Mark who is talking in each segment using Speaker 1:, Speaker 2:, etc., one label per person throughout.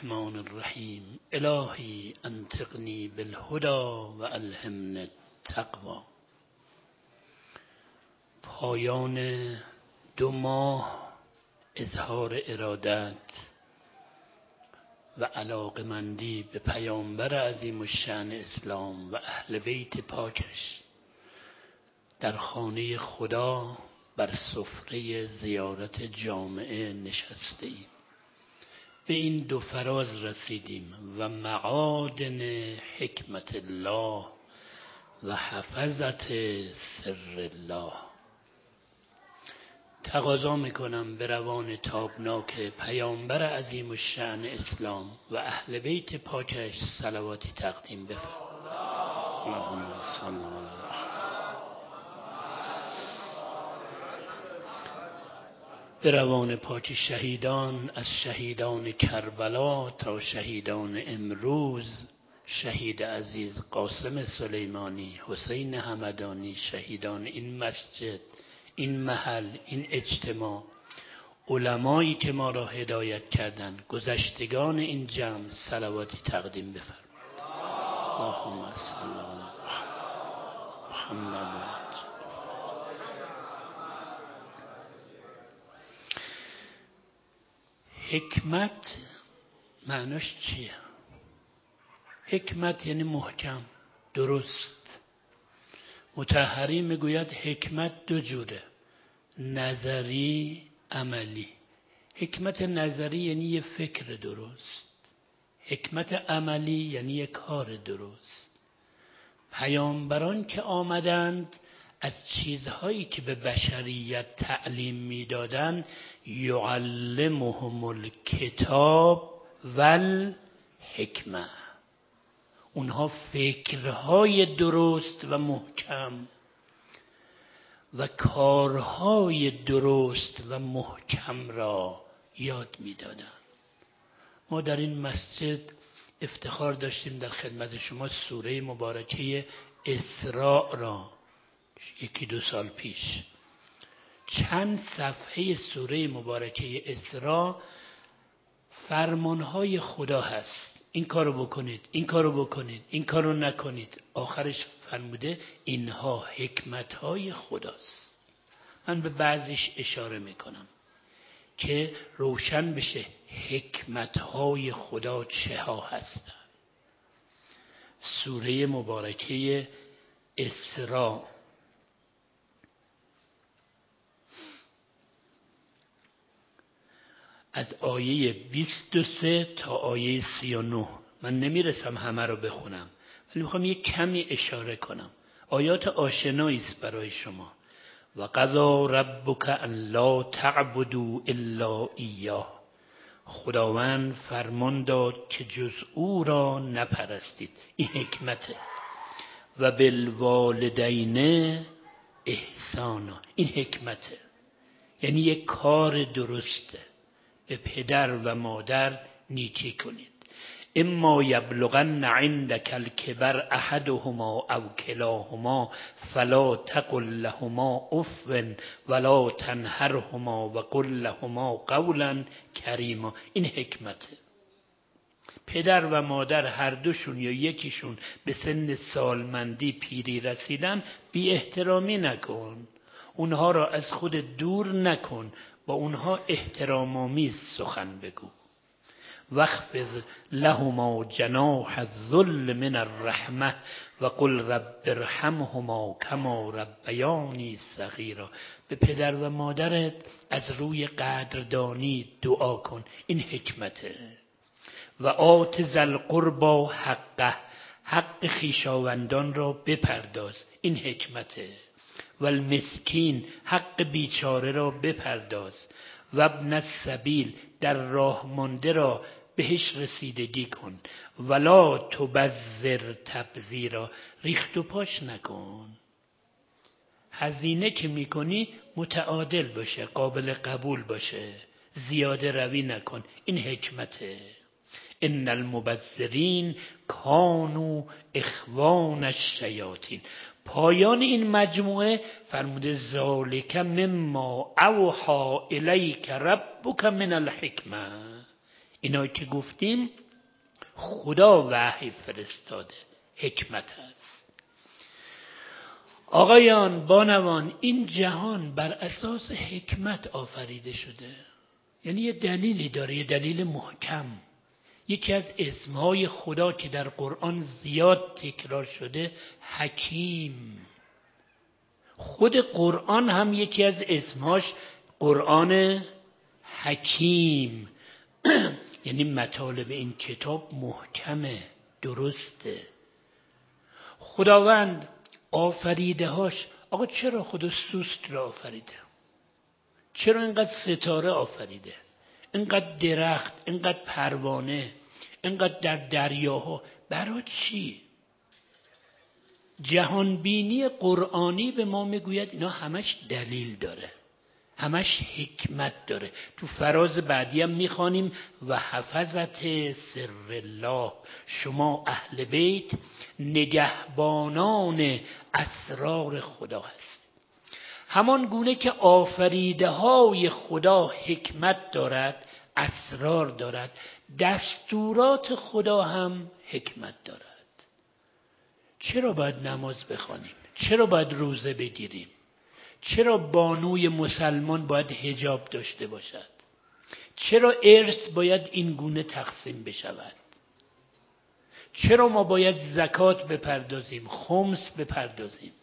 Speaker 1: الرحمن الرحیم الهی انطقنی بالهدی و الهمنی التقوی. پایان 2 ماه اظهار ارادت و علاقمندی به پیامبر عظیم الشأن اسلام و اهل بیت پاکش در خانه خدا بر سفره زیارت جامعه نشسته ایم. به این 2 فراز رسیدیم و معادن حکمت الله و حفظت سر الله. تقاضا میکنم به روان تابناک پیامبر عظیم الشأن اسلام و اهل بیت پاکش صلواتی تقدیم بفرمایید. اللهم صل علی به روان پاک شهیدان، از شهیدان کربلا تا شهیدان امروز، شهید عزیز قاسم سلیمانی، حسین همدانی، شهیدان این مسجد، این محل، این اجتماع، علمایی که ما را هدایت کردند، گذشتگان این جمع صلواتی تقدیم بفرمایید. اللهم صل علی محمد. حکمت معناش چیه؟ حکمت یعنی محکم، درست. مطهری میگوید حکمت 2 جوره، نظری، عملی. حکمت نظری یعنی یه فکر درست، حکمت عملی یعنی یه کار درست. پیامبران که آمدند از چیزهایی که به بشریت تعلیم میدادند، یعلمهم الکتاب والحکمه، اونها فکرهای درست و محکم و کارهای درست و محکم را یاد میدادند. ما در این مسجد افتخار داشتیم در خدمت شما سوره مبارکه اسراء را 1-2 سال پیش، چند صفحه سوره مبارکه اسراء فرمانهای خدا هست. این کارو بکنید، این کارو بکنید، این کارو نکنید. آخرش فرموده اینها حکمتهای خداست. من به بعضیش اشاره میکنم که روشن بشه حکمتهای خدا چه ها هستند. سوره مبارکه اسراء از آیه 23 تا آیه 39. من نمیرسم همه رو بخونم، ولی میخوام یک کمی اشاره کنم. آیات آشنایی است برای شما. و قضا ربک ان لا تعبدوا الا ایاه، خداوند فرمان داد که جز او را نپرستید. این حکمته. و بالوالدین احسانا، این حکمته، یعنی یک کار درسته. به پدر و مادر نیکی کنید. اما یبلغن عندک الکبر احدهما او کلاهما فلا تقل لهما اف ولا تنهرهما وقل لهما قولا کریما. این حکمته. پدر و مادر هر دوشون یا یکیشون به سن سالمندی پیری رسیدن، بی احترامی نکن، اونها را از خود دور نکن، با اونها احترام آمیز سخن بگو. واخفض لهما جناح الذل من الرحمه و قل رب ارحمهما کما ربیانی صغیرا. به پدر و مادرت از روی قدردانی دعا کن. این حکمته. و آت ذی القربی حقه، حق خویشاوندان را بپرداز. این حکمته. و المسکین، حق بیچاره را بپرداز. و ابن السبیل، در راه مانده را بهش رسیدگی کن. ولا تبذر تبذیرا، ریخت و پاش نکن. هزینه که میکنی متعادل باشه، قابل قبول باشه، زیاده روی نکن. این حکمته. ان المبذرین کانوا اخوان الشیاطین. پایان این مجموعه فرموده ذالک مما اوحی الیک ربک من الحکمه. اینا که گفتیم خدا وحی فرستاده، حکمت هست. آقایان بانوان، این جهان بر اساس حکمت آفریده شده. یعنی یه دلیلی داره، یه دلیل محکم. یکی از اسمهای خدا که در قرآن زیاد تکرار شده حکیم. خود قرآن هم یکی از اسمهاش قرآن حکیم. یعنی مطالب این کتاب محکمه، درسته. خداوند آفریده هاش، آقا چرا خدا سوست را آفریده؟ چرا اینقدر ستاره آفریده؟ اینقدر درخت، اینقدر پروانه، اینقدر در دریاها؟ برای چی؟ جهانبینی قرآنی به ما میگوید اینا همش دلیل داره، همش حکمت داره. تو فراز بعدی هم میخوانیم و حفظت سر الله، شما اهل بیت نگهبانان اسرار خدا هست. همان گونه که آفریده های خدا حکمت دارد، اسرار دارد، دستورات خدا هم حکمت دارد. چرا باید نماز بخوانیم؟ چرا باید روزه بگیریم؟ چرا بانوی مسلمان باید حجاب داشته باشد؟ چرا ارث باید این گونه تقسیم بشود؟ چرا ما باید زکات بپردازیم، خمس بپردازیم؟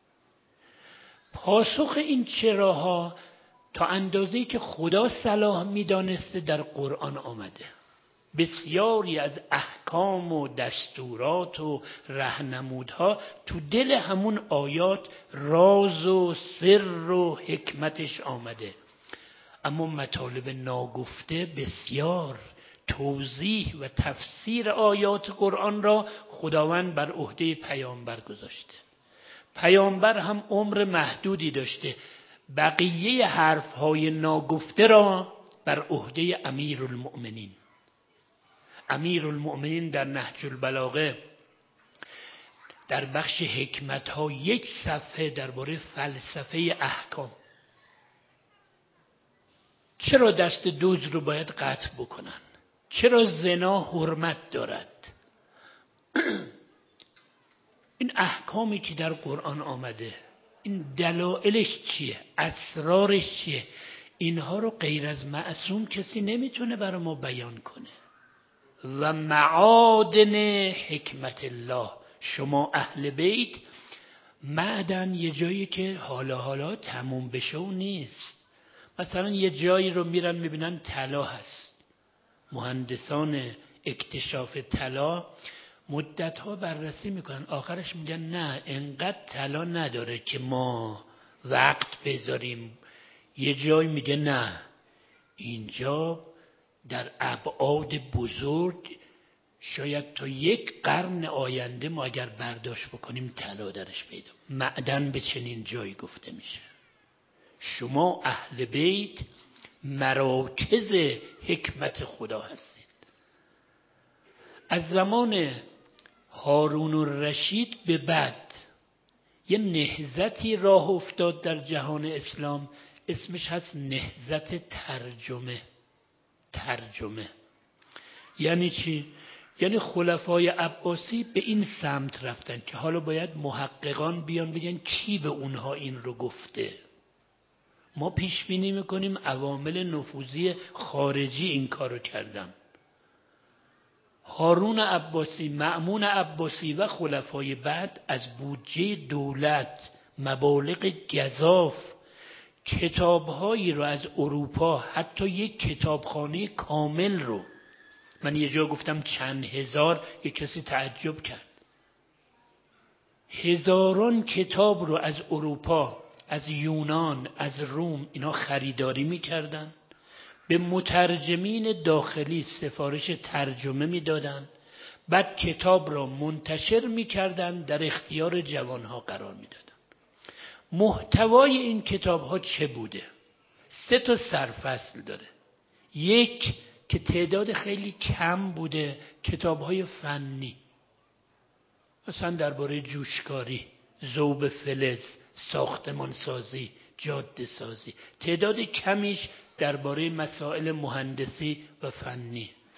Speaker 1: پاسخ این چراها تا اندازه‌ای که خدا صلاح می‌دانسته در قرآن آمده. بسیاری از احکام و دستورات و راهنمودها تو دل همون آیات راز و سر و حکمتش آمده. اما مطالب ناگفته بسیار. توضیح و تفسیر آیات قرآن را خداوند بر عهده پیامبر گذاشته. پیامبر هم عمر محدودی داشته، بقیه حرفهای ناگفته را بر عهده امیرالمؤمنین. امیرالمؤمنین در نهج البلاغه در بخش حکمت ها 1 صفحه درباره فلسفه احکام. چرا دست دزد رو باید قطع بکنن؟ چرا زنا حرمت دارد؟ این احکامی که در قرآن آمده، این دلایلش چیه؟ اسرارش چیه؟ اینها رو غیر از معصوم کسی نمیتونه برای ما بیان کنه. و معادن حکمت الله، شما اهل بیت معدن، یه جایی که حالا تموم بشه و نیست. مثلا یه جایی رو میرن میبینن طلا هست، مهندسان اکتشاف طلا مدتها بررسی میکنن، آخرش میگن نه انقدر طلا نداره که ما وقت بذاریم. یه جای میگه نه اینجا در ابعاد بزرگ شاید تا 1 قرن آینده ما اگر برداشت بکنیم طلا درش پیدا. معدن به چنین جایی گفته میشه. شما اهل بیت مراکز حکمت خدا هستید. از زمان هارون الرشید به بعد یه نهضتی راه افتاد در جهان اسلام، اسمش هست نهضت ترجمه. یعنی چی؟ یعنی خلفای عباسی به این سمت رفتن که حالا باید محققان بیان بگن کی به اونها این رو گفته. ما پیش بینی میکنیم عوامل نفوذی خارجی این کارو کردن. هارون عباسی، مأمون عباسی و خلفای بعد از بودجه دولت مبالغ گزاف کتابهایی رو از اروپا، حتی 1 کتابخانه کامل رو، من یه جا گفتم چند هزار، یک کسی تعجب کرد، هزاران کتاب رو از اروپا، از یونان، از روم اینا خریداری میکردن، به مترجمین داخلی سفارش ترجمه میدادن، بعد کتاب را منتشر میکردن، در اختیار جوانها قرار میدادن. محتوای این کتاب ها چه بوده؟ 3 سرفصل داره. 1 که تعداد خیلی کم بوده، کتاب های فنی، مثلا درباره جوشکاری، ذوب فلز، ساختمان سازی، جاده سازی. تعداد کمیش درباره مسائل مهندسی و فنی.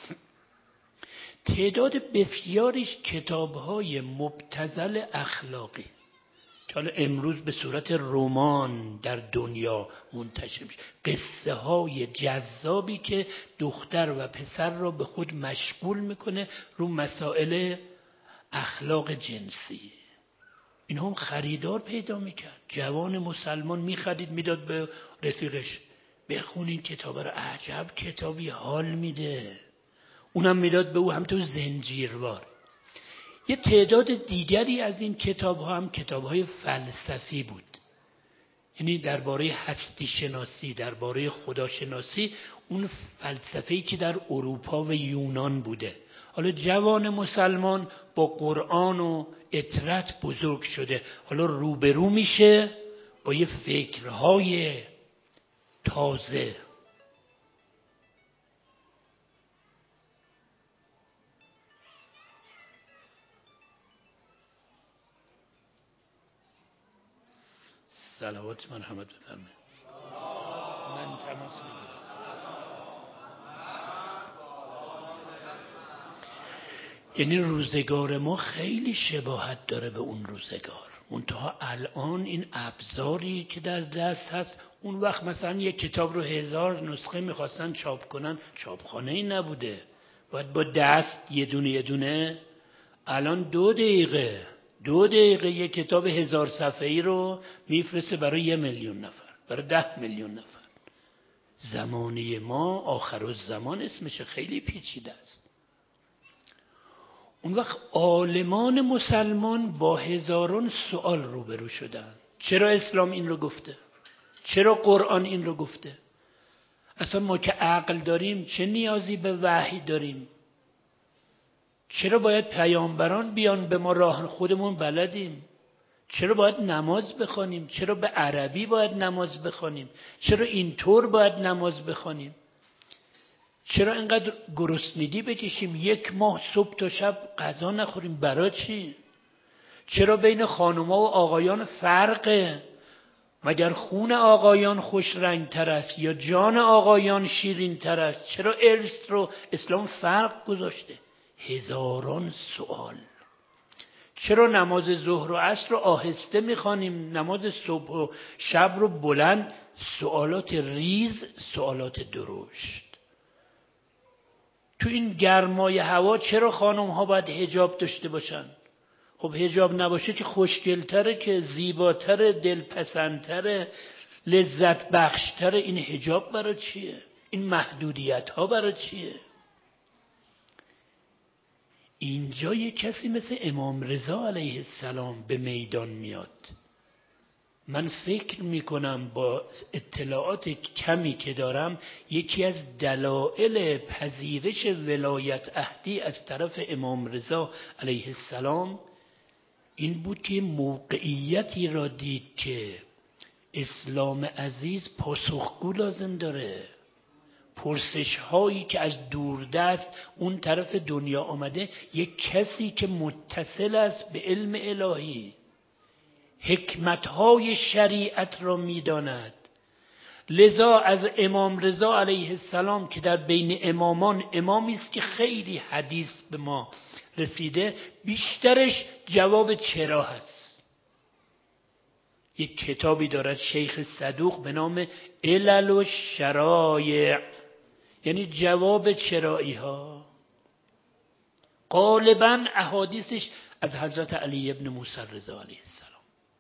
Speaker 1: تعداد بسیاریش کتاب‌های مبتذل اخلاقی که حالا امروز به صورت رمان در دنیا منتشر میشه، قصه های جذابی که دختر و پسر را به خود مشغول میکنه رو مسائل اخلاق جنسی. این هم خریدار پیدا میکرد. جوان مسلمان میخرید میداد به رفیقش بخون این کتاب را، عجب کتابی، حال میده. اونم میداد به او، هم تو زنجیروار. یه تعداد دیگری از این کتاب ها هم کتاب های فلسفی بود، یعنی درباره هستی شناسی، درباره خداشناسی، اون فلسفه‌ای که در اروپا و یونان بوده. حالا جوان مسلمان با قرآن و اطرت بزرگ شده، حالا روبرو میشه با یه فکرهای تازه. صلوات مرحمت بفرمایید. من تماس میگیرم. یعنی روزگار ما خیلی شباهت داره به اون روزگار. منتها الان این ابزاری که در دست هست، اون وقت مثلا یک کتاب رو 1000 نسخه میخواستن چاپ کنن، چاپخانه ای نبوده، باید با دست یه دونه. الان 2 دقیقه یک کتاب 1000 صفحه‌ای رو میفرسته برای 1 میلیون نفر، برای 10 میلیون نفر. زمانه ما آخرالزمان اسمشه، خیلی پیچیده است. اون وقت عالمان مسلمان با هزاران سوال روبرو شدن. چرا اسلام این رو گفته؟ چرا قرآن این رو گفته؟ اصلا ما که عقل داریم چه نیازی به وحی داریم؟ چرا باید پیامبران بیان به ما؟ راه خودمون بلدیم. چرا باید نماز بخوانیم؟ چرا به عربی باید نماز بخوانیم؟ چرا اینطور باید نماز بخوانیم؟ چرا اینقدر گرسنگی بکشیم 1 ماه صبح تا شب غذا نخوریم؟ برای چی؟ چرا بین خانوما و آقایان فرقه؟ مگر خون آقایان خوش رنگ تر است یا جان آقایان شیرین تر است؟ چرا ارث رو اسلام فرق گذاشته؟ هزاران سوال. چرا نماز ظهر و عصر رو آهسته میخوانیم، نماز صبح و شب رو بلند؟ سوالات ریز، سوالات درشت. تو این گرمای هوا چرا خانم ها باید حجاب داشته باشن؟ خب حجاب نباشه که خوشگلتره، که زیباتره، دلپسندتره، لذت بخشتره. این حجاب برای چیه؟ این محدودیت ها برای چیه؟ اینجا یک کسی مثل امام رضا علیه السلام به میدان میاد. من فکر میکنم با اطلاعات کمی که دارم یکی از دلایل پذیرش ولایت عهدی از طرف امام رضا علیه السلام این بود که موقعیتی را دید که اسلام عزیز پاسخگو لازم داره. پرسش هایی که از دوردست اون طرف دنیا آمده، یک کسی که متصل است به علم الهی، حکمت های شریعت را میداند. لذا از امام رضا علیه السلام که در بین امامان امامی است که خیلی حدیث به ما رسیده، بیشترش جواب چرا هست. یک کتابی دارد شیخ صدوق به نام علل و شرایع، یعنی جواب چرایی ها. غالباً احادیثش از حضرت علی ابن موسی رضا علیه السلام.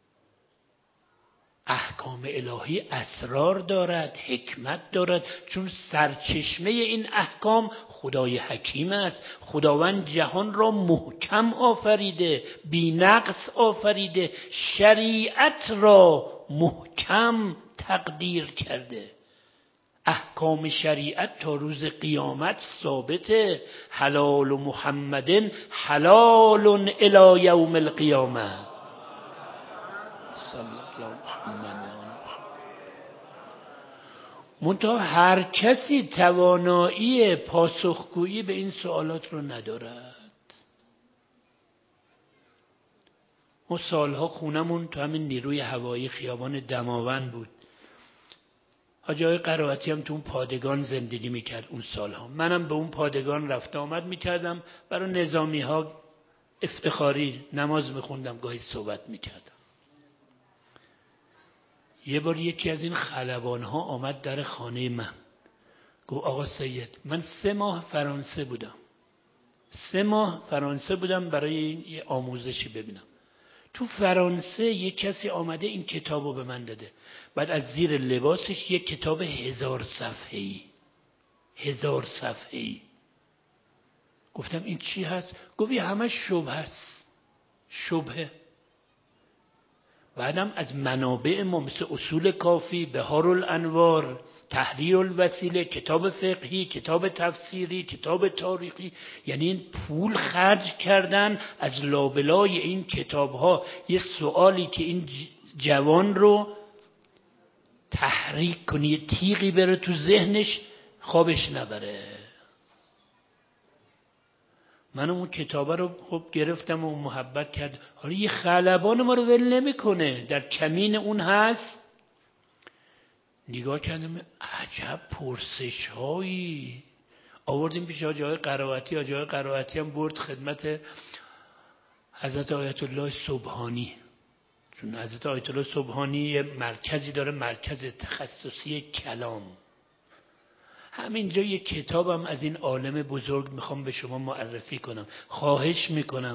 Speaker 1: احکام الهی اسرار دارد، حکمت دارد، چون سرچشمه این احکام خدای حکیم است. خداوند جهان را محکم آفریده، بی نقص آفریده، شریعت را محکم تقدیر کرده. احکام شریعت تا روز قیامت ثابته. حلال محمد حلال الی یوم القیامه. صلی الله محمد. منتها هر کسی توانایی پاسخگویی به این سوالات رو ندارد. ما سالها خونمون تو همین نیروی هوایی خیابان دماوند بود. حاجی آقای قرائتی هم تو اون پادگان زندگی میکرد اون سالها. منم به اون پادگان رفت آمد میکردم، برای نظامی ها افتخاری نماز میخوندم، گاهی صحبت میکردم. یه بار یکی از این خلبان ها آمد در خانه من، گفت آقا سید من 3 ماه فرانسه بودم، 3 ماه فرانسه بودم برای یه آموزشی ببینم. تو فرانسه یک کسی آمده این کتابو به من داده، بعد از زیر لباسش یک کتاب 1000 صفحه‌ای، 1000 صفحه‌ای. گفتم این چی هست؟ گفت همه شبهه است، شبهه. بعدم از منابع ما مثل اصول کافی، بهارالانوار، تحریر الوسیله، کتاب فقهی، کتاب تفسیری، کتاب تاریخی، یعنی این پول خرج کردن از لابلای این کتاب‌ها. یه سوالی که این جوان رو تحریک کنه، یه تیغی بره تو ذهنش، خوابش نبره. من اون کتابه رو خب گرفتم و محبت کرد. حالا یه خلبان ما رو ول نمیکنه، در کمین اون هست. نگاه کردم عجب پرسش هایی آوردیم پیش حاجی آقای قرائتی. حاجی آقای قرائتی هم برد خدمت حضرت آیت الله سبحانی، چون حضرت آیت الله سبحانی یه مرکزی داره، مرکز تخصصی کلام. همینجا یک کتابم از این عالم بزرگ میخوام به شما معرفی کنم. خواهش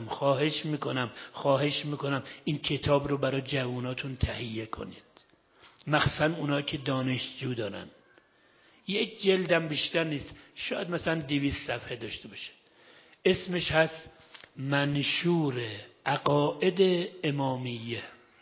Speaker 1: میکنم این کتاب رو برای جواناتون تهیه کنید، مخصوصا اونا که دانشجو دارن. یک جلدم بیشتر نیست، شاید مثلا 200 صفحه داشته باشه. اسمش هست منشور عقاید امامیه.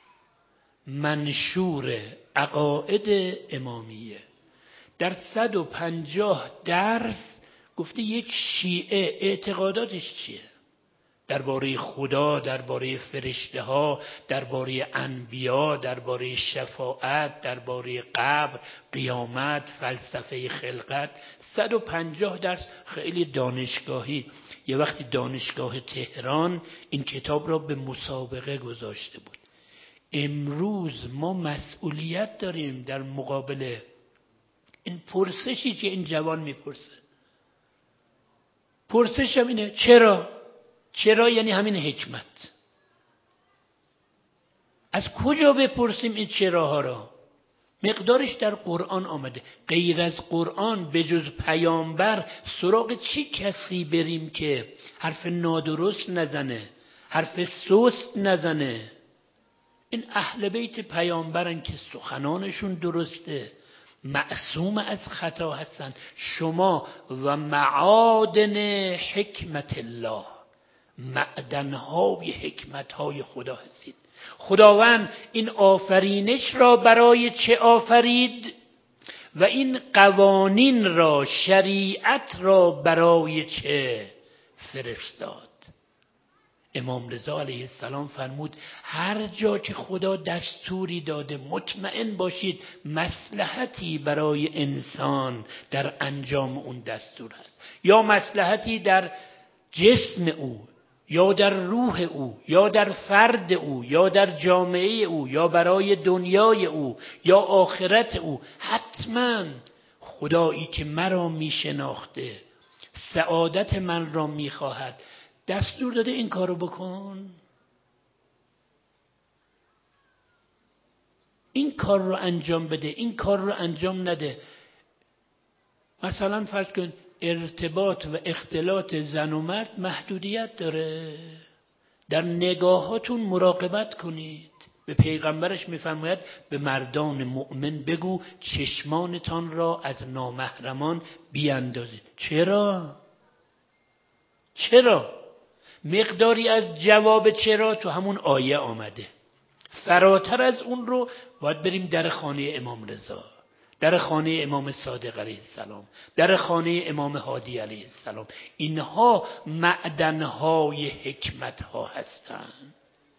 Speaker 1: منشور عقاید امامیه. در 150 درس گفته یک شیعه اعتقاداتش چیه، درباره خدا، درباره فرشته ها، درباره انبیا، درباره شفاعت، درباره قبر، قیامت، فلسفه خلقت. 150 درس، خیلی دانشگاهی. یه وقتی دانشگاه تهران این کتاب را به مسابقه گذاشته بود. امروز ما مسئولیت داریم در مقابل این پرسشی که این جوان میپرسه. پرسشم اینه چرا یعنی همین حکمت. از کجا بپرسیم این چراها را؟ مقدارش در قرآن آمده. غیر از قرآن به جز پیامبر سراغ چی کسی بریم که حرف نادرست نزنه، حرف سست نزنه؟ این اهل بیت پیامبرن که سخنانشون درسته، معصوم از خطا هستن. شما و معادن حکمت الله، معدنهای حکمتهای خدا هستید. خداوند این آفرینش را برای چه آفرید و این قوانین را، شریعت را برای چه فرستاد؟ امام رضا علیه السلام فرمود هر جا که خدا دستوری داده مطمئن باشید مصلحتی برای انسان در انجام اون دستور هست، یا مصلحتی در جسم او، یا در روح او، یا در فرد او، یا در جامعه او، یا برای دنیای او، یا آخرت او. حتما خدایی که مرا میشناخته، سعادت من را میخواهد، دستور داده این کارو بکن، این کار رو انجام بده، این کار رو انجام نده. مثلا فرض کن ارتباط و اختلاط زن و مرد محدودیت داره، در نگاهاتون مراقبت کنید. به پیغمبرش میفرماید به مردان مؤمن بگو چشمانتان را از نامحرمان بیاندازید. چرا؟ مقداری از جواب چرا تو همون آیه آمده. فراتر از اون رو باید بریم در خانه امام رضا، در خانه امام صادق علیه السلام، در خانه امام هادی علیه السلام. اینها معدنهای حکمتها هستند.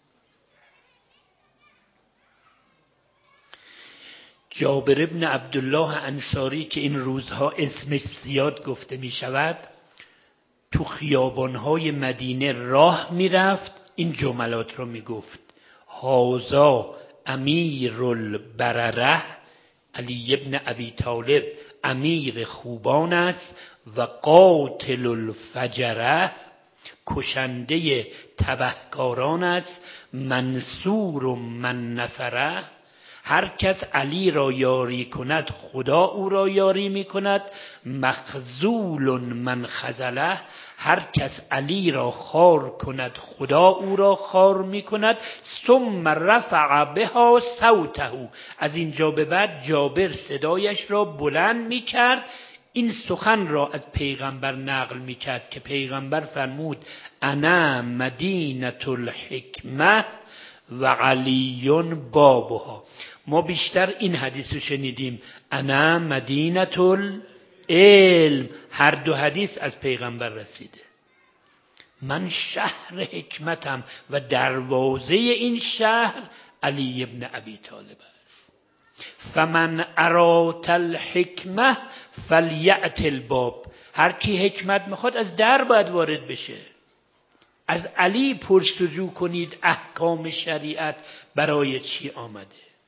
Speaker 1: جابر ابن عبدالله انصاری که این روزها اسمش زیاد گفته می شود، تو خیابانهای مدینه راه می رفت، این جملات رو می گفت: هازا امیر البرره علی ابن ابی طالب امیر خوبان است و قاتل الفجره کشنده تبهکاران است، منصور و من نصره. هر کس علی را یاری کند خدا او را یاری می کند، مخذول من خذله. هر کس علی را خوار کند خدا او را خوار می کند. ثم رفع بها صوته. از اینجا به بعد جابر صدایش را بلند می کرد، این سخن را از پیغمبر نقل می کرد که پیغمبر فرمود انا مدینة الحکمه و علی بابها. ما بیشتر این حدیث رو شنیدیم، انا مدینة العلم. هر دو حدیث از پیغمبر رسیده. من شهر حکمتم و دروازه این شهر علی ابن ابی طالب است. فمن اراد الحکمه فلیأت الباب. هر کی حکمت میخواد از در باید وارد بشه. از علی پرسجو کنید احکام شریعت برای چی آمده.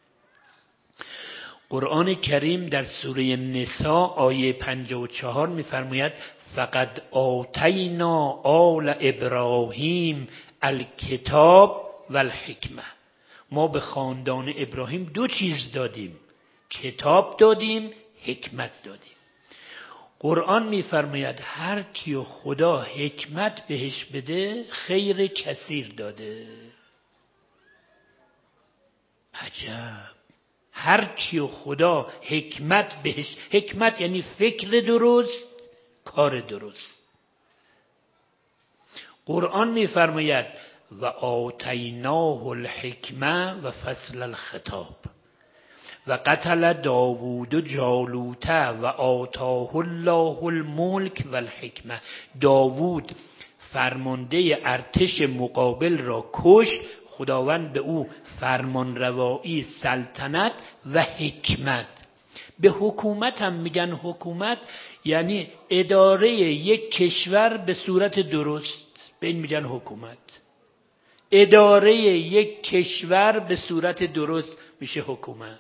Speaker 1: قرآن کریم در سوره نساء آیه 54 میفرماید فقد آتینا آل ابراهیم الکتاب و الحکمه. ما به خاندان ابراهیم دو چیز دادیم، کتاب دادیم، حکمت دادیم. قرآن میفرماید هر کیو خدا حکمت بهش بده خیر کثیر داده. عجب. هر کیو خدا حکمت بهش، حکمت یعنی فکر درست، کار درست. قرآن میفرماید و آتیناه الحکمه و فصل الخطاب و قتل داوود جالوت و آتاه الله الملک و الحکمه. داوود فرمانده ارتش مقابل را کشت، خداوند به او فرمان روایی، سلطنت و حکمت. به حکومت هم میگن حکومت یعنی اداره یک کشور به صورت درست، به این میگن حکومت. اداره یک کشور به صورت درست میشه حکومت.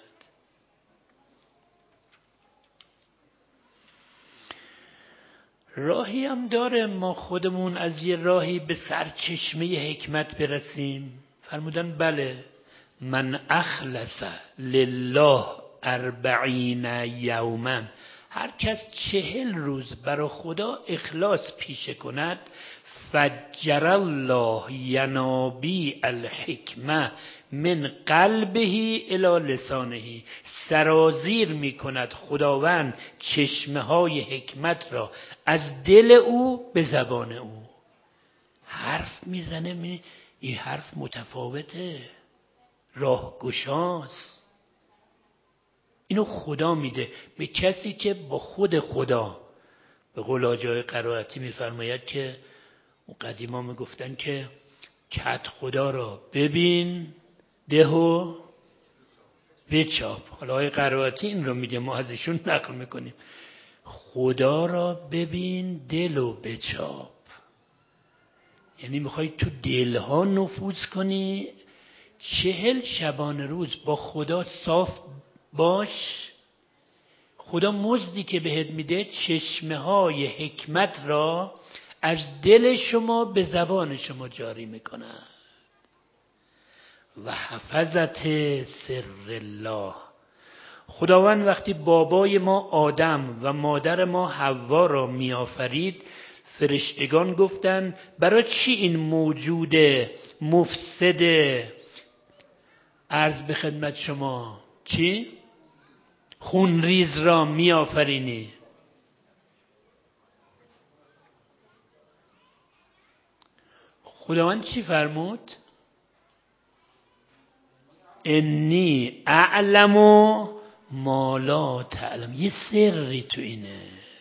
Speaker 1: راهی هم داره ما خودمون از یه راهی به سرچشمه حکمت برسیم. فرمودن بله، من اخلص لله 40 یوما. هر کس 40 روز برای خدا اخلاص پیشه کند، فجر الله ینابیع الحکمه من قلبه الی لسانه. سرازیر می کند خداوند چشمه های حکمت را از دل او به زبان او. حرف میزنه، این حرف متفاوته، راهگشاست. اینو خدا میده به کسی که با خود خدا. به قول آجای قرائتی میفرماید که قدیما میگفتن که کت خدا را ببین ده و بچاپ. حالا آقای قرائتی این رو میگه، ما ازشون نقل میکنیم. خدا را ببین دل و بچاپ، یعنی میخوای تو دلها نفوذ کنی. 40 شبانه روز با خدا صاف باش. خدا مزدی که بهت میده چشمه های حکمت را از دل شما به زبان شما جاری میکنه. و حفظت سر الله. خداوند وقتی بابای ما آدم و مادر ما حوا را میآفرید، فرشتگان گفتن برای چی این موجود مفسد عرض به خدمت شما چی؟ خونریز را میآفرینی؟ خداوند چی فرمود؟ انی اعلم ما لا تعلم. یه سری تو اینه.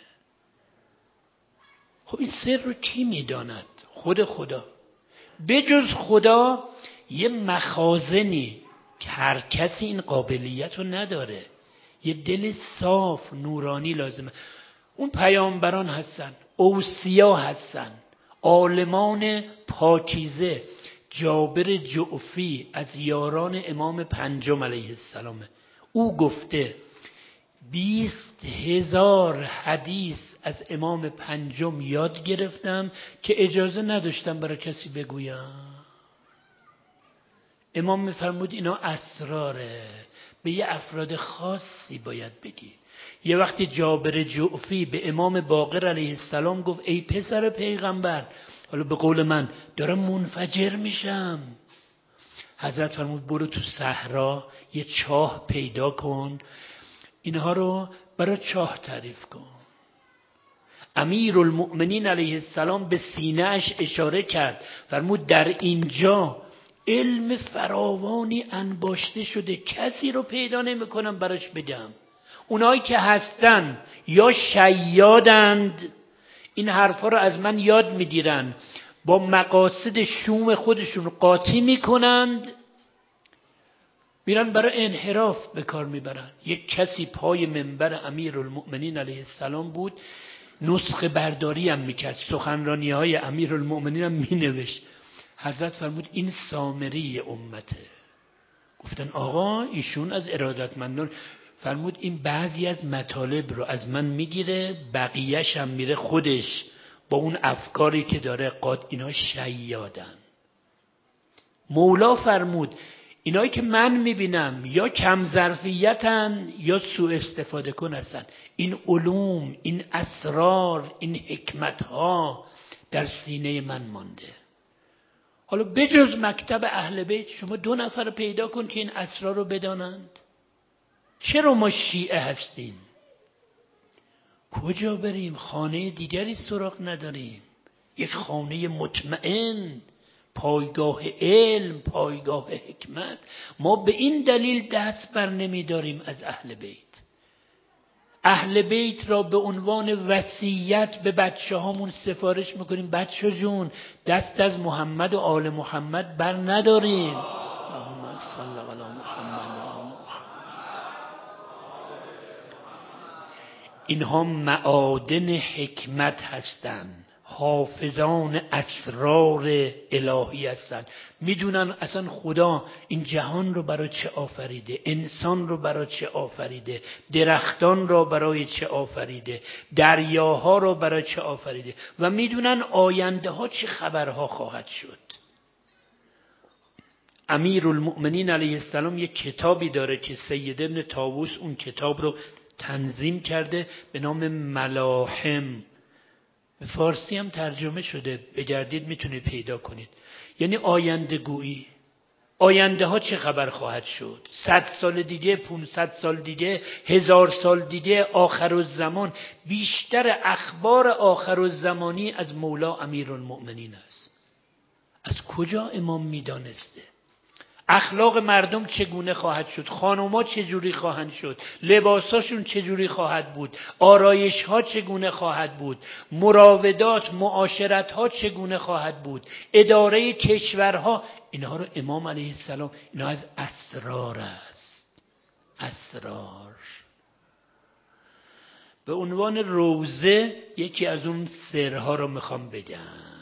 Speaker 1: خب این سر رو کی میداند؟ خود خدا. بجز خدا یه مخازنی که هر کسی این قابلیت رو نداره. یه دل صاف نورانی لازمه. اون پیامبران هستن، اوصیا هستن، عالمان پاکیزه. جابر جعفی از یاران امام پنجم علیه السلام، او گفته 20,000 حدیث از امام پنجم یاد گرفتم که اجازه نداشتم برای کسی بگویم. امام میفرمود اینا اسراره، به یه افراد خاصی باید بگی. یه وقتی جابر جعفی به امام باقر علیه السلام گفت ای پسر پیغمبر، حالا به قول من دارم منفجر میشم، حضرت فرمود برو تو صحرا یه چاه پیدا کن، اینها رو برای چاه تعریف کن. امیرالمؤمنین علیه السلام به سینه اش اشاره کرد، فرمود در اینجا علم فراوانی انباشته شده، کسی رو پیدا نمی کنم براش بگم. اونایی که هستن یا شیادند، این حرفا رو از من یاد میگیرن، با مقاصد شوم خودشون قاطی میکنند، میرن برای انحراف به کار میبرن. یک کسی پای منبر امیرالمؤمنین علیه السلام بود، نسخه برداری هم میکرد، سخنرانی های امیرالمؤمنین هم مینوشت. حضرت فرمود این سامری امته. گفتن آقا ایشون از ارادتمندان. فرمود این بعضی از مطالب رو از من میگیره، بقیهش هم میره خودش با اون افکاری که داره اینا شیادن. مولا فرمود اینایی که من میبینم یا کم ظرفیتن یا سوء استفاده کن هستن. این علوم، این اسرار، این حکمتها در سینه من مانده. حالا بجز مکتب اهل بیت شما 2 نفر پیدا کن که این اسرار رو بدانند. چرا ما شیعه هستیم؟ کجا بریم؟ خانه دیگری سراغ نداریم. یک خانه مطمئن، پایگاه علم، پایگاه حکمت. ما به این دلیل دست بر نمی داریم از اهل بیت. اهل بیت را به عنوان وصیت به بچه هامون سفارش میکنیم، بچه جون دست از محمد و آل محمد بر نداریم. اللهم صل علی محمد. اینها معادن حکمت هستند، حافظان اسرار الهی هستند. میدونن اصلا خدا این جهان رو برای چه آفریده، انسان رو برای چه آفریده، درختان رو برای چه آفریده، دریاها رو برای چه آفریده، و میدونن آینده ها چه خبرها خواهد شد. امیرالمؤمنین علیه السلام یک کتابی داره که سید ابن طاووس اون کتاب رو تنظیم کرده به نام ملاحم. به فارسی هم ترجمه شده، بگردید میتونید پیدا کنید. یعنی آینده گویی، آینده ها چه خبر خواهد شد، 100 سال دیگه، 500 سال دیگه، 1000 سال دیگه، آخرالزمان. بیشتر اخبار آخرالزمانی از مولا امیرالمؤمنین است. از کجا امام میدانسته؟ اخلاق مردم چگونه خواهد شد، خانوما چجوری خواهند شد، لباساشون چجوری خواهد بود، آرایش‌ها چگونه خواهد بود، مراودات، معاشرت‌ها چگونه خواهد بود، اداره کشورها. اینها رو امام علیه السلام، اینها از اسرار است. اسرار. به عنوان روزه یکی از اون سرها رو میخوام بگم.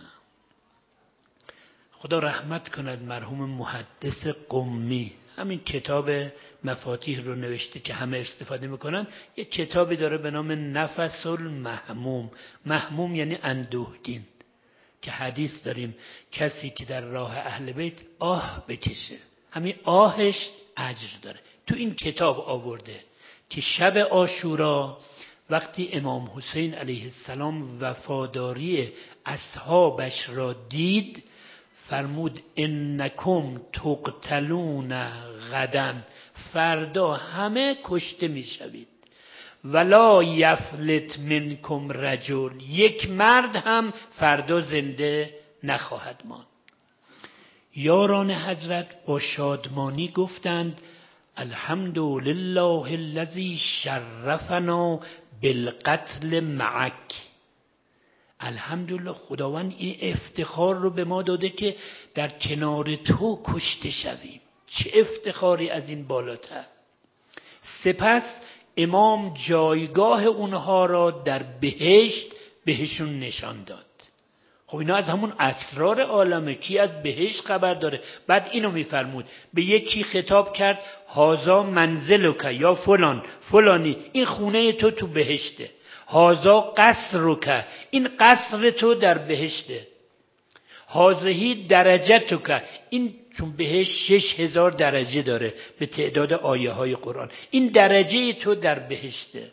Speaker 1: خدا رحمت کند مرحوم محدث قمی، همین کتاب مفاتیح رو نوشته که همه استفاده میکنن. یک کتابی داره به نام نفس المهموم. مهموم یعنی اندوهگین، که حدیث داریم کسی که در راه اهل بیت آه بکشه، همین آهش اجر داره. تو این کتاب آورده که شب عاشورا وقتی امام حسین علیه السلام وفاداری اصحابش را دید، فرمود انکم تقتلون غدا، فردا همه کشته میشوید، ولا یفلت منکم رجل، یک مرد هم فردا زنده نخواهد ماند. یاران حضرت با شادمانی گفتند الحمدلله الذی شرفنا بالقتل معک. الحمدلله خداوند این افتخار رو به ما داده که در کنار تو کشته شویم. چه افتخاری از این بالاتر. سپس امام جایگاه اونها را در بهشت بهشون نشان داد. خب اینا از همون اسرار عالمه. کی از بهشت خبر داره؟ بعد اینو میفرمود به یکی خطاب کرد هازا منزلک یا فلان فلانی، این خونه تو بهشته. هازا قصرک، این قصر تو در بهشته. هازهی درجتک، این چون بهشت 6000 درجه داره به تعداد آیه های قرآن، این درجه تو در بهشته.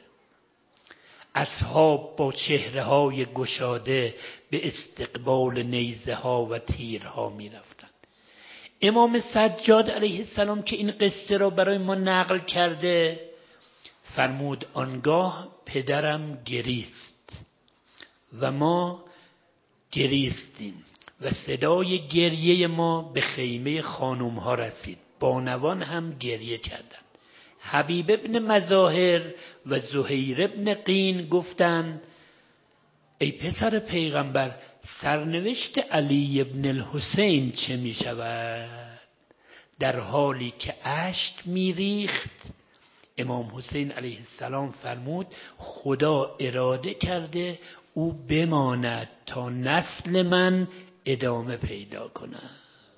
Speaker 1: اصحاب با چهره های گشاده به استقبال نیزه ها و تیرها می رفتند. امام سجاد علیه السلام که این قصه را برای ما نقل کرده فرمود آنگاه پدرم گریست و ما گریستیم و صدای گریه ما به خیمه خانوم ها رسید. بانوان هم گریه کردند. حبیب ابن مظاهر و زهیر ابن قین گفتند ای پسر پیغمبر سرنوشت علی ابن الحسین چه می شود؟ در حالی که اشک می ریخت امام حسین علیه السلام فرمود خدا اراده کرده او بماند تا نسل من ادامه پیدا کند.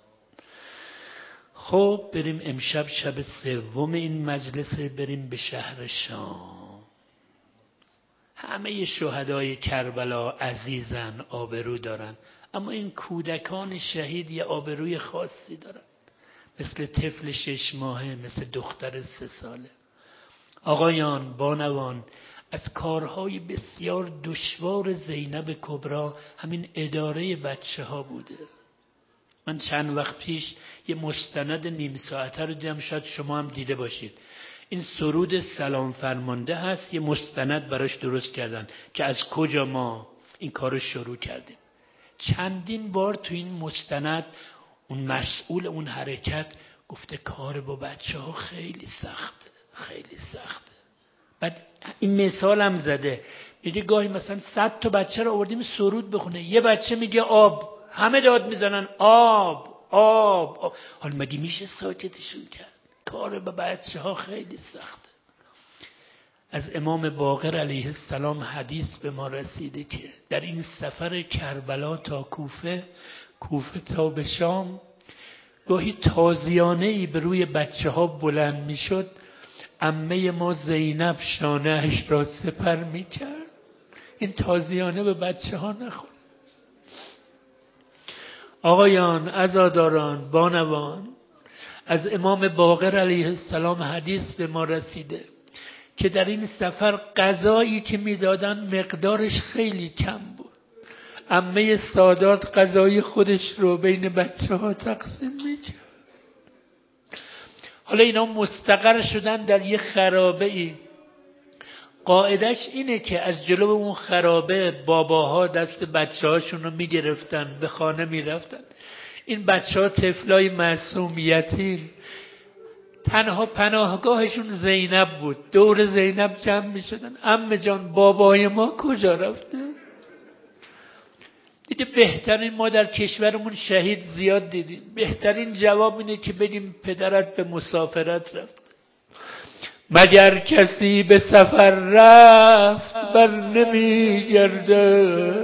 Speaker 1: خب بریم امشب شب سوم این مجلسه، بریم به شهر شام. همه شهدای کربلا عزیزن، آبرو دارن، اما این کودکان شهید یه آبروی خاصی دارن، مثل طفل 6 ماهه، مثل دختر 3 ساله. آقایان بانوان، از کارهای بسیار دشوار زینب کبرا همین اداره بچه ها بوده. من چند وقت پیش یه مستند نیم ساعته رو دیدم، شاید شما هم دیده باشید. این سرود سلام فرمانده هست، یه مستند براش درست کردن که از کجا ما این کارو شروع کردیم. چندین بار تو این مستند اون مسئول اون حرکت گفته کار با بچه ها خیلی سخته، خیلی سخته. بعد این مثال هم زده، میگه گاهی مثلا 100 تا بچه رو آوردیم سرود بخونه، یه بچه میگه آب، همه داد میزنن آب آب آب. حالا مگه میشه ساکتشون کرد؟ کار با بچه ها خیلی سخته. از امام باقر علیه السلام حدیث به ما رسیده که در این سفر کربلا تا کوفه، کوفه تا به شام، گاهی تازیانه‌ای به روی بچه ها بلند میشد، عمه ما زینب شانه‌اش را سپر میکرد این تازیانه به بچه ها نخوره. آقایان، عزاداران، بانوان، از امام باقر علیه السلام حدیث به ما رسیده که در این سفر غذایی که میدادن مقدارش خیلی کم بود. عمه سادات غذای خودش رو بین بچه ها تقسیم میکرد. حالا اینا مستقر شدن در یه خرابه ای. قاعدش اینه که از جلو اون خرابه باباها دست بچه هاشون رو میگرفتن، به خانه میرفتن. این بچه ها طفلای معصوم یتیم، تنها پناهگاهشون زینب بود. دور زینب جمع میشدن، عمه جان بابای ما کجا رفته؟ دیگه بهترین، ما در کشورمون شهید زیاد دیدیم، بهترین جواب اینه که بگیم پدرت به مسافرت رفت. مگر کسی به سفر رفت بر نمیگرده،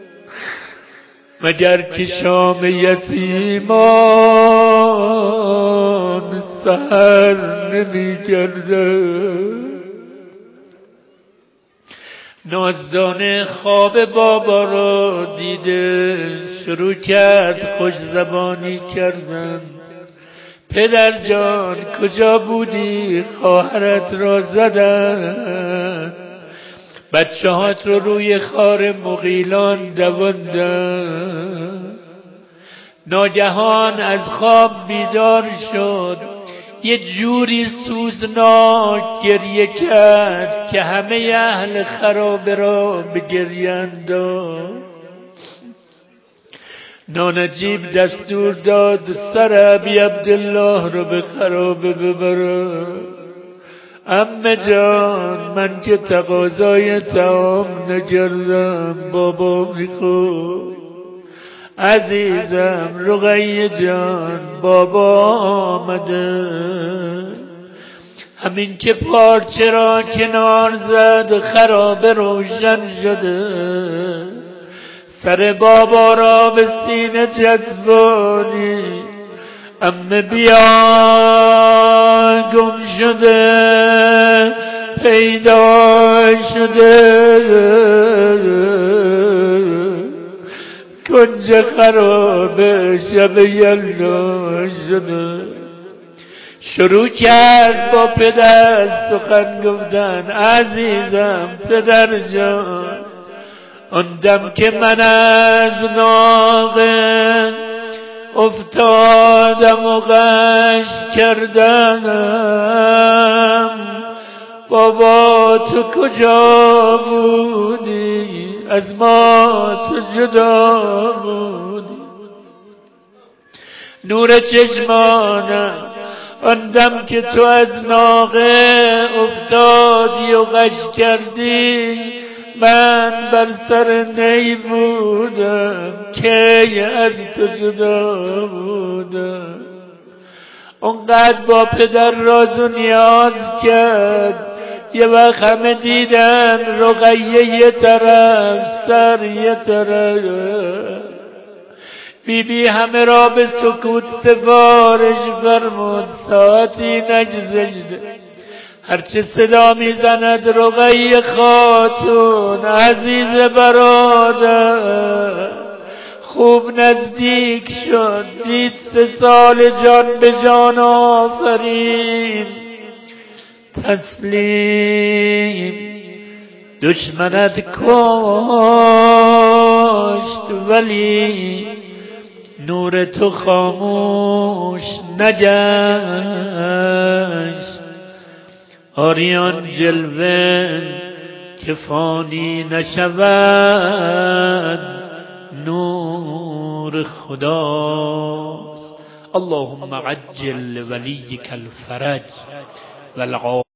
Speaker 1: مگر که شام یتیمان سحر نمیگرده. نازدانه خواب بابا را دیده، شروع کرد خوش زبانی کردن. پدر جان کجا بودی؟ خواهرت را زدن، بچه هات رو روی خار مغیلان دووندن. ناگهان از خواب بیدار شد، یه جوری سوزناک گریه کرد که همه اهل خرابه را به گریه انداخت. نانجیب دستور داد سر ابی عبدالله رو به خرابه ببره. عمه جان من که تقاضای طعام نکردم، بابا میخواد. عزیزم رقیه جان بابا آمده. همین که پارچه را کنار زد خرابه روشن شده.
Speaker 2: سر بابا را به سینه چسبانی عمه بیا گم شده پیدا شده کنج خراب شب یلدا شده. شروع کرد با پدر سخن گفتن عزیزم پدر جان آن دم که من از ناقه افتادم و غش کردم بابا تو کجا بودی از ما تو جدا بودی نور چشمانم آن دم که تو از ناقه افتادی و غش کردی من بر سر نی بودم کی از تو جدا بودم. اونقدر با پدر راز و نیاز کرد یه وقت همه دیدن رقیه یه طرف سر یه طرف بی همه را به سکوت سفارش فرمود ساعتی نگذشته هرچه صدا میزند رقیه خاتون عزیز برادر خوب نزدیک شد دید 3 سال جان به جان آفرین تسلیم دشمنت کشت ولی نور تو خاموش نگشت آریان جلوه که فانی نشود نور خداست. اللهم عجل ولیک الفرج والعافیت